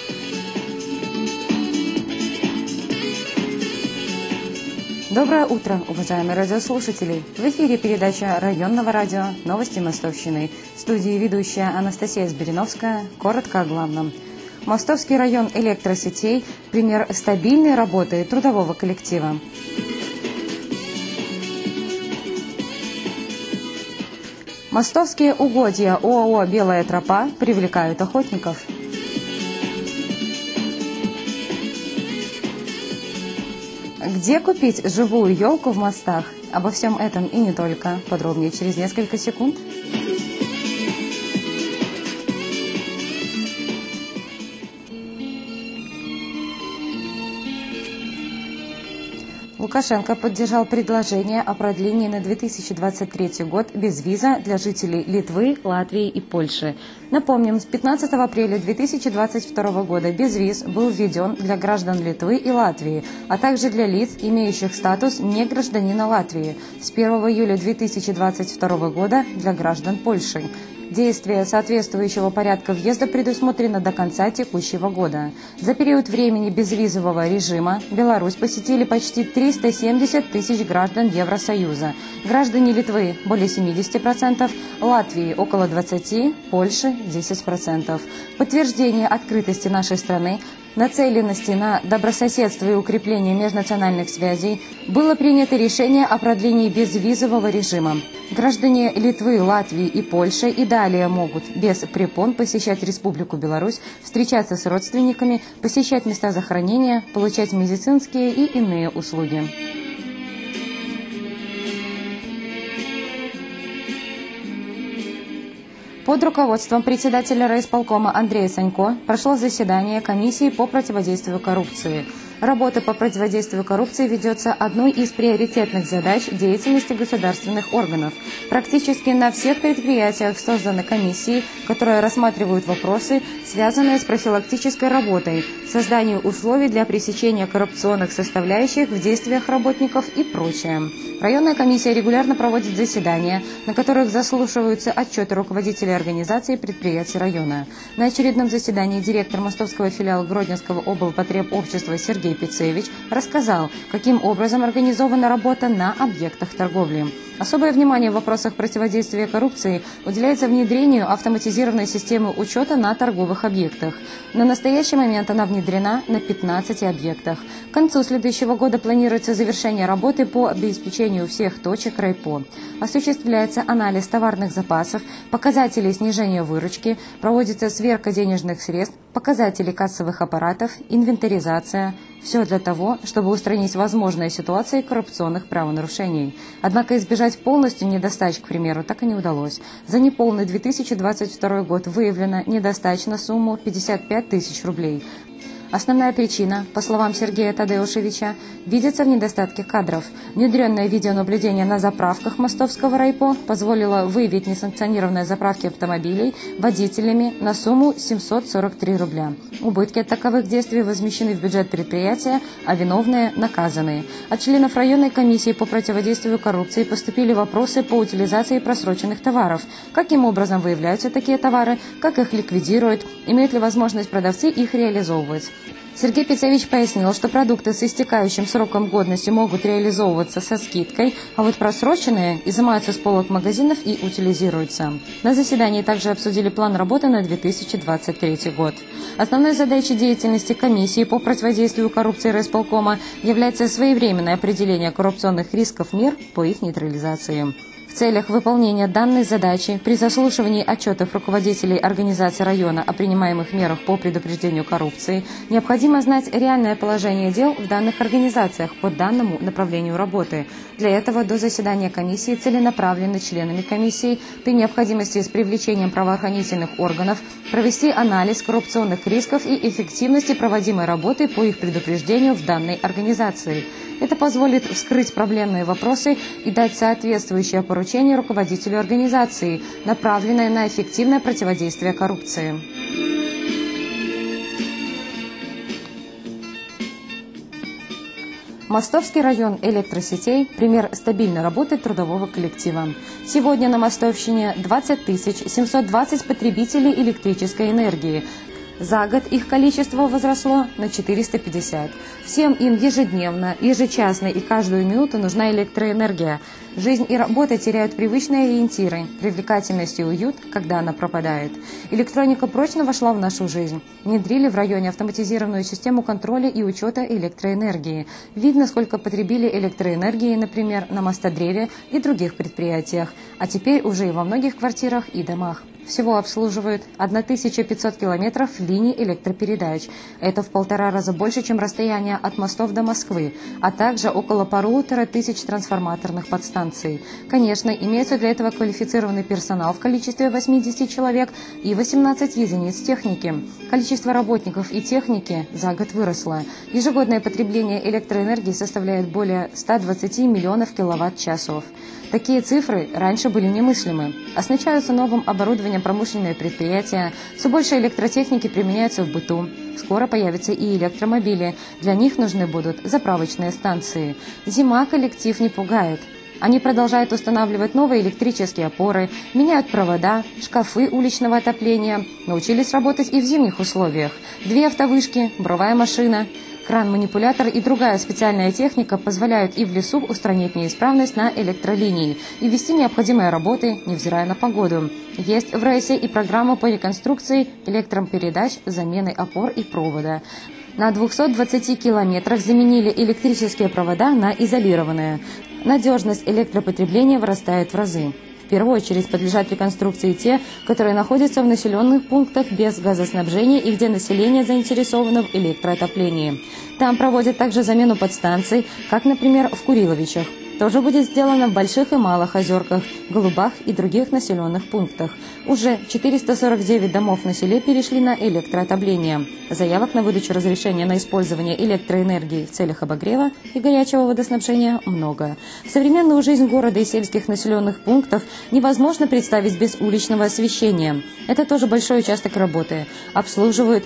Доброе утро, уважаемые радиослушатели! В эфире передача районного радио «Новости Мостовщины». В студии ведущая Анастасия Сбериновская. Коротко о главном. Мостовский район электросетей – пример стабильной работы трудового коллектива. Мостовские угодья ОАО «Белая тропа» привлекают охотников. Где купить живую елку в мостах? Обо всем этом и не только. Подробнее через несколько секунд. Лукашенко поддержал предложение о продлении на 2023 год безвиза для жителей Литвы, Латвии и Польши. Напомним, с 15 апреля 2022 года безвиз был введен для граждан Литвы и Латвии, а также для лиц, имеющих статус негражданина Латвии, с 1 июля 2022 года для граждан Польши. Действие соответствующего порядка въезда предусмотрено до конца текущего года. За период времени безвизового режима Беларусь посетили почти 370 тысяч граждан Евросоюза. Граждане Литвы – более 70%, Латвии – около 20%, Польши – 10%. Подтверждение открытости нашей страны, нацеленности на добрососедство и укрепление межнациональных связей, было принято решение о продлении безвизового режима. Граждане Литвы, Латвии и Польши и далее могут без препон посещать Республику Беларусь, встречаться с родственниками, посещать места захоронения, получать медицинские и иные услуги. Под руководством председателя райисполкома Андрея Санько прошло заседание комиссии по противодействию коррупции. Работа по противодействию коррупции ведется одной из приоритетных задач деятельности государственных органов. Практически на всех предприятиях созданы комиссии, которые рассматривают вопросы, связанные с профилактической работой, созданием условий для пресечения коррупционных составляющих в действиях работников и прочее. Районная комиссия регулярно проводит заседания, на которых заслушиваются отчеты руководителей организаций и предприятий района. На очередном заседании директор мостовского филиала Гродненского облпотребобщества Сергей Пицевич рассказал, каким образом организована работа на объектах торговли. Особое внимание в вопросах противодействия коррупции уделяется внедрению автоматизированной системы учета на торговых объектах. На настоящий момент она внедрена на 15 объектах. К концу следующего года планируется завершение работы по обеспечению всех точек райпо. Осуществляется анализ товарных запасов, показателей снижения выручки, проводится сверка денежных средств, показатели кассовых аппаратов, инвентаризация. Все для того, чтобы устранить возможные ситуации коррупционных правонарушений. Однако избежать полностью недостач, к примеру, так и не удалось. За неполный 2022 год выявлено недостач на сумму 55 тысяч рублей. Основная причина, по словам Сергея Тадеушевича, видится в недостатке кадров. Внедренное видеонаблюдение на заправках мостовского райпо позволило выявить несанкционированные заправки автомобилей водителями на сумму 743 рубля. Убытки от таковых действий возмещены в бюджет предприятия, а виновные наказаны. От членов районной комиссии по противодействию коррупции поступили вопросы по утилизации просроченных товаров. Каким образом выявляются такие товары, как их ликвидируют, имеют ли возможность продавцы их реализовывать. Сергей Пицевич пояснил, что продукты с истекающим сроком годности могут реализовываться со скидкой, а вот просроченные изымаются с полок магазинов и утилизируются. На заседании также обсудили план работы на 2023 год. Основной задачей деятельности комиссии по противодействию коррупции райисполкома является своевременное определение коррупционных рисков, мер по их нейтрализации. В целях выполнения данной задачи при заслушивании отчетов руководителей организаций района о принимаемых мерах по предупреждению коррупции необходимо знать реальное положение дел в данных организациях по данному направлению работы. Для этого до заседания комиссии целенаправленно членами комиссии при необходимости с привлечением правоохранительных органов провести анализ коррупционных рисков и эффективности проводимой работы по их предупреждению в данной организации. Это позволит вскрыть проблемные вопросы и дать соответствующее поручение руководителю организации, направленное на эффективное противодействие коррупции. Мостовский район электросетей – пример стабильной работы трудового коллектива. Сегодня на Мостовщине 20 720 потребителей электрической энергии. За год их количество возросло на 450. Всем им ежедневно, ежечасно и каждую минуту нужна электроэнергия. Жизнь и работа теряют привычные ориентиры, привлекательность и уют, когда она пропадает. Электроника прочно вошла в нашу жизнь. Внедрили в районе автоматизированную систему контроля и учета электроэнергии. Видно, сколько потребили электроэнергии, например, на Мостодреве и других предприятиях, а теперь уже и во многих квартирах и домах. Всего обслуживают 1500 километров линий электропередач. Это в 1,5 раза больше, чем расстояние от мостов до Москвы, а также около 1500 трансформаторных подстанций. Конечно, имеется для этого квалифицированный персонал в количестве 80 человек и 18 единиц техники. Количество работников и техники за год выросло. Ежегодное потребление электроэнергии составляет более 120 миллионов киловатт-часов. Такие цифры раньше были немыслимы. Оснащаются новым оборудованием промышленные предприятия, все больше электротехники применяется в быту. Скоро появятся и электромобили. Для них нужны будут заправочные станции. Зима коллектив не пугает. Они продолжают устанавливать новые электрические опоры, меняют провода, шкафы уличного отопления. Научились работать и в зимних условиях. 2 автовышки, буровая машина, кран-манипулятор и другая специальная техника позволяют и в лесу устранить неисправность на электролинии и вести необходимые работы, невзирая на погоду. Есть в рейсе и программа по реконструкции электропередач, замены опор и провода. На 220 километрах заменили электрические провода на изолированные. Надежность электропотребления вырастает в разы. В первую очередь подлежат реконструкции те, которые находятся в населенных пунктах без газоснабжения и где население заинтересовано в электроотоплении. Там проводят также замену подстанций, как, например, в Куриловичах. Тоже будет сделано в Больших и Малых Озерках, Голубах и других населенных пунктах. Уже 449 домов на селе перешли на электроотопление. Заявок на выдачу разрешения на использование электроэнергии в целях обогрева и горячего водоснабжения много. Современную жизнь города и сельских населенных пунктов невозможно представить без уличного освещения. Это тоже большой участок работы. Обслуживают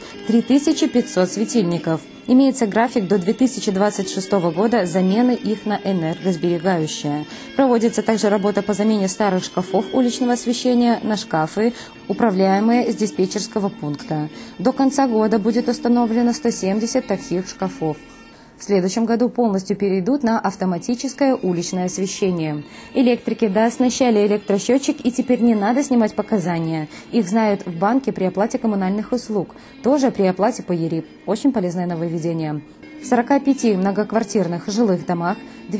3500 светильников. Имеется график до 2026 года замены их на энергосберегающие. Проводится также работа по замене старых шкафов уличного освещения на шкафы, управляемые с диспетчерского пункта. До конца года будет установлено 170 таких шкафов. В следующем году полностью перейдут на автоматическое уличное освещение. Электрики дооснащали электросчетчик, и теперь не надо снимать показания. Их знают в банке при оплате коммунальных услуг, тоже при оплате по ЕРИП. Очень полезное нововведение. В 45 многоквартирных жилых домах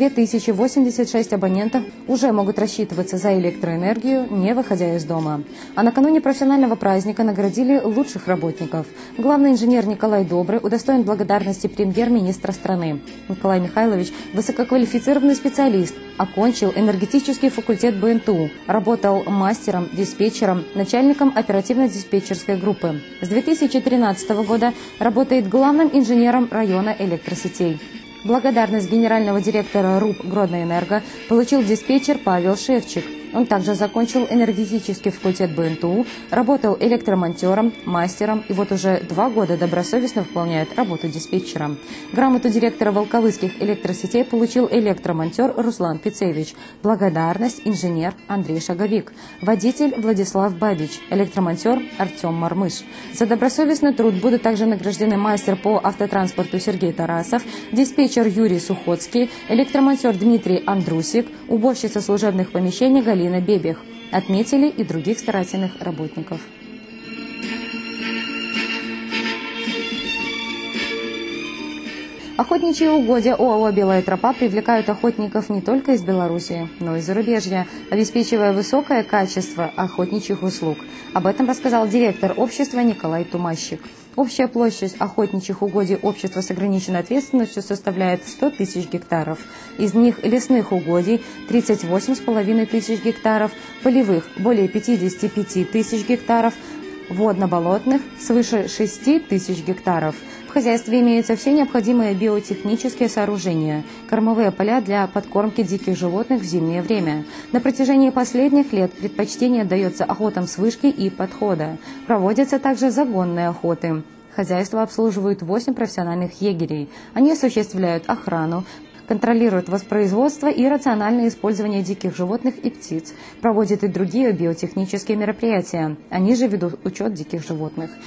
2086 абонентов уже могут рассчитываться за электроэнергию, не выходя из дома. А накануне профессионального праздника наградили лучших работников. Главный инженер Николай Добрый удостоен благодарности премьер-министра страны. Николай Михайлович – высококвалифицированный специалист, окончил энергетический факультет БНТУ, работал мастером, диспетчером, начальником оперативно-диспетчерской группы. С 2013 года работает главным инженером района электросетей. Благодарность генерального директора РУП «Гродноэнерго» получил диспетчер Павел Шевчик. Он также закончил энергетический факультет БНТУ, работал электромонтером, мастером и вот уже 2 года добросовестно выполняет работу диспетчера. Грамоту директора Волковыских электросетей получил электромонтер Руслан Пицевич. Благодарность инженер Андрей Шаговик. Водитель Владислав Бабич. Электромонтер Артем Мармыш. За добросовестный труд будут также награждены мастер по автотранспорту Сергей Тарасов, диспетчер Юрий Сухоцкий, электромонтер Дмитрий Андрусик, уборщица служебных помещений Галина Бебех. Отметили и других старательных работников. Охотничьи угодья ОАО «Белая тропа» привлекают охотников не только из Беларуси, но и зарубежья, обеспечивая высокое качество охотничьих услуг. Об этом рассказал директор общества Николай Тумащик. Общая площадь охотничьих угодий общества с ограниченной ответственностью составляет 100 тысяч гектаров. Из них лесных угодий 38,5 тысяч гектаров, полевых более 55 тысяч гектаров, водно-болотных свыше 6 тысяч гектаров. В хозяйстве имеются все необходимые биотехнические сооружения, кормовые поля для подкормки диких животных в зимнее время. На протяжении последних лет предпочтение отдается охотам с вышки и подхода. Проводятся также загонные охоты. Хозяйство обслуживают 8 профессиональных егерей. Они осуществляют охрану, контролируют воспроизводство и рациональное использование диких животных и птиц, проводят и другие биотехнические мероприятия. Они же ведут учет диких животных.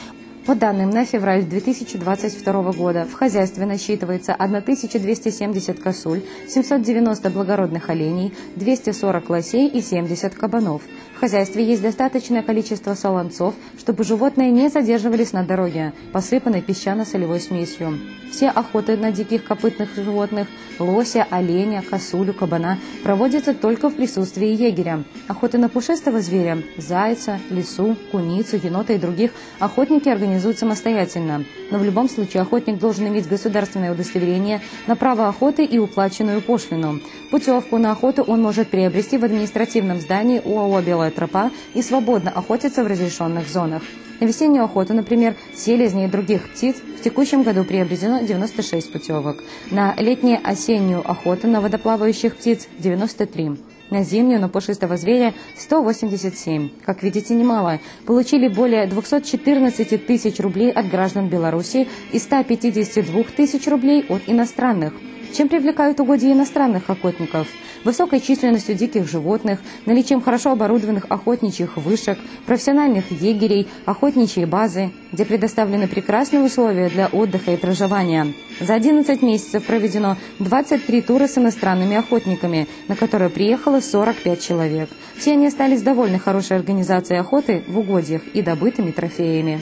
По данным на февраль 2022 года в хозяйстве насчитывается 1270 косуль, 790 благородных оленей, 240 лосей и 70 кабанов. В хозяйстве есть достаточное количество солонцов, чтобы животные не задерживались на дороге, посыпанной песчано-солевой смесью. Все охоты на диких копытных животных – лося, оленя, косулю, кабана – проводятся только в присутствии егеря. Охоты на пушистого зверя – зайца, лису, куницу, енота и других – охотники организуют самостоятельно. Но в любом случае охотник должен иметь государственное удостоверение на право охоты и уплаченную пошлину. Путевку на охоту он может приобрести в административном здании ОАО «Белая тропа» и свободно охотиться в разрешенных зонах. На весеннюю охоту, например, селезней и других птиц, в текущем году приобретено 96 путевок. На летнюю-осеннюю охоту на водоплавающих птиц – 93. На зимнюю, на пушистого зверя – 187. Как видите, немало. Получили более 214 тысяч рублей от граждан Беларуси и 152 тысяч рублей от иностранных. Чем привлекают угодья иностранных охотников? Высокой численностью диких животных, наличием хорошо оборудованных охотничьих вышек, профессиональных егерей, охотничьей базы, где предоставлены прекрасные условия для отдыха и проживания. За 11 месяцев проведено 23 тура с иностранными охотниками, на которые приехало 45 человек. Все они остались довольны хорошей организацией охоты в угодьях и добытыми трофеями.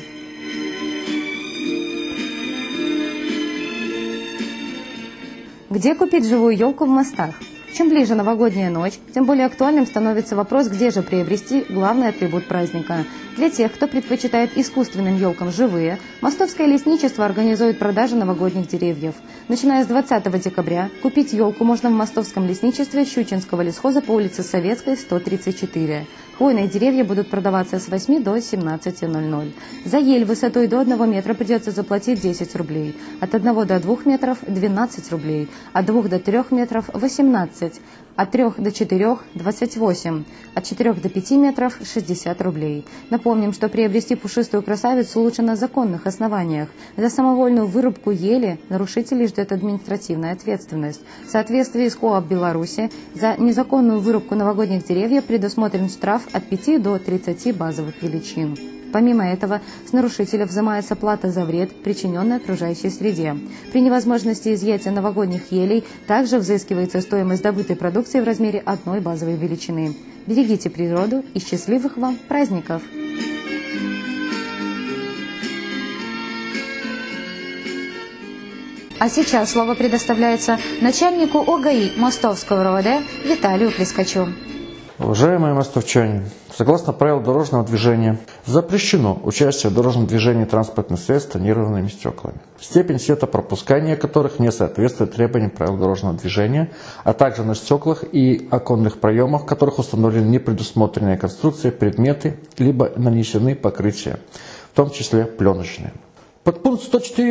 Где купить живую елку в мостах? Чем ближе новогодняя ночь, тем более актуальным становится вопрос, где же приобрести главный атрибут праздника. Для тех, кто предпочитает искусственным елкам живые, Мостовское лесничество организует продажу новогодних деревьев. Начиная с 20 декабря купить елку можно в Мостовском лесничестве Щучинского лесхоза по улице Советской, 134. Хвойные деревья будут продаваться с 8 до 17:00. За ель высотой до 1 метра придется заплатить 10 рублей. От 1 до 2 метров – 12 рублей. От 2 до 3 метров – 18. От 3 до 4 – 28. От 4 до 5 метров – 60 рублей. Напомним, что приобрести пушистую красавицу лучше на законных основаниях. За самовольную вырубку ели нарушителей ждет административная ответственность. В соответствии с КоАП Беларуси за незаконную вырубку новогодних деревьев предусмотрен штраф от 5 до 30 базовых величин. Помимо этого, с нарушителя взимается плата за вред, причиненный окружающей среде. При невозможности изъятия новогодних елей также взыскивается стоимость добытой продукции в размере 1 базовой величины. Берегите природу и счастливых вам праздников! А сейчас слово предоставляется начальнику ОГАИ Мостовского РОВД Виталию Плескачу. Уважаемые мостовчане, согласно правилам дорожного движения, запрещено участие в дорожном движении транспортных средств с тонированными стеклами, степень светопропускания которых не соответствует требованиям правил дорожного движения, а также на стеклах и оконных проемах, в которых установлены непредусмотренные конструкции, предметы, либо нанесены покрытия, в том числе пленочные. Подпункт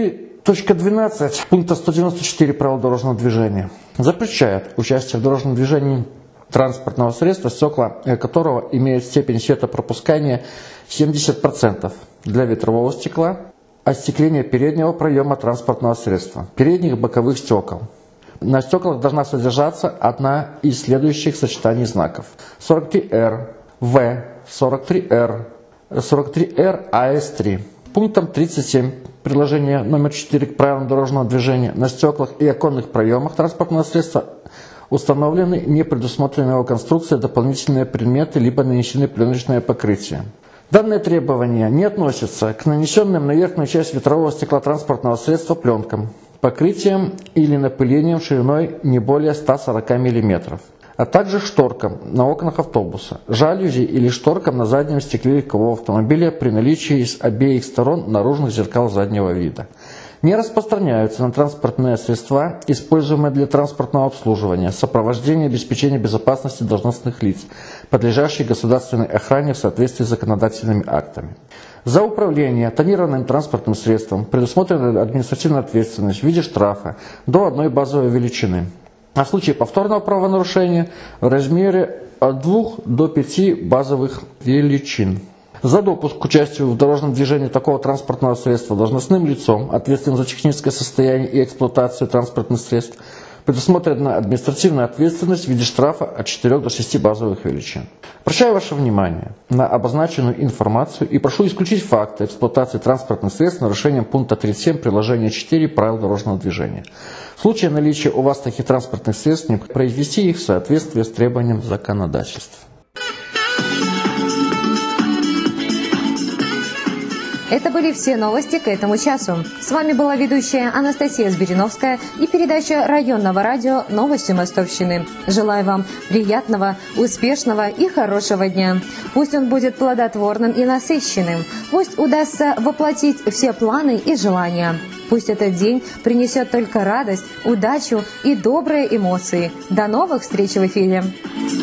104.12 пункта 194 правил дорожного движения запрещает участие в дорожном движении транспортного средства, стекла которого имеют степень светопропускания 70% для ветрового стекла, остекление переднего проема транспортного средства, передних и боковых стекол. На стеклах должна содержаться одна из следующих сочетаний знаков: 43R, В, 43R, 43R, АС3. Пунктом 37 приложения номер 4 к правилам дорожного движения на стеклах и оконных проемах транспортного средства установлены непредусмотренные его конструкции, дополнительные предметы, либо нанесены пленочное покрытие. Данные требования не относятся к нанесенным на верхнюю часть ветрового стекла транспортного средства пленкам, покрытием или напылением шириной не более 140 мм, а также шторкам на окнах автобуса, жалюзи или шторкам на заднем стекле легкового автомобиля при наличии с обеих сторон наружных зеркал заднего вида. Не распространяются на транспортные средства, используемые для транспортного обслуживания, сопровождения и обеспечения безопасности должностных лиц, подлежащих государственной охране в соответствии с законодательными актами. За управление тонированным транспортным средством предусмотрена административная ответственность в виде штрафа до 1 базовой величины, а в случае повторного правонарушения в размере от 2 до 5 базовых величин. За допуск к участию в дорожном движении такого транспортного средства должностным лицом, ответственным за техническое состояние и эксплуатацию транспортных средств, Предусмотрена административная ответственность в виде штрафа от 4 до 6 базовых величин. Обращаю ваше внимание на обозначенную информацию и прошу исключить факты эксплуатации транспортных средств с нарушением пункта 37 приложения 4 правил дорожного движения. В случае наличия у вас таких транспортных средств, необходимо произвести их в соответствии с требованием законодательства. Это были все новости к этому часу. С вами была ведущая Анастасия Збириновская и передача районного радио «Новости Мостовщины». Желаю вам приятного, успешного и хорошего дня. Пусть он будет плодотворным и насыщенным. Пусть удастся воплотить все планы и желания. Пусть этот день принесет только радость, удачу и добрые эмоции. До новых встреч в эфире!